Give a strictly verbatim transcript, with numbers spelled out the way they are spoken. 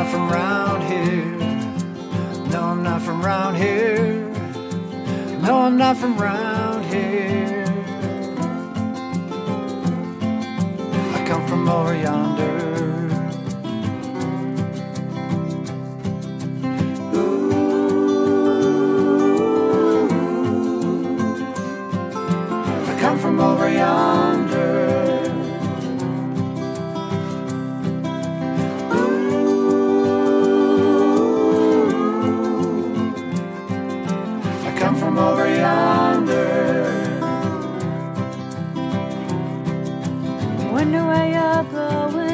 not from round here. No, I'm not from round here. No, I'm not from round here. I come from over yonder. From over yonder. Ooh, I come from over yonder. Wonder where you're going.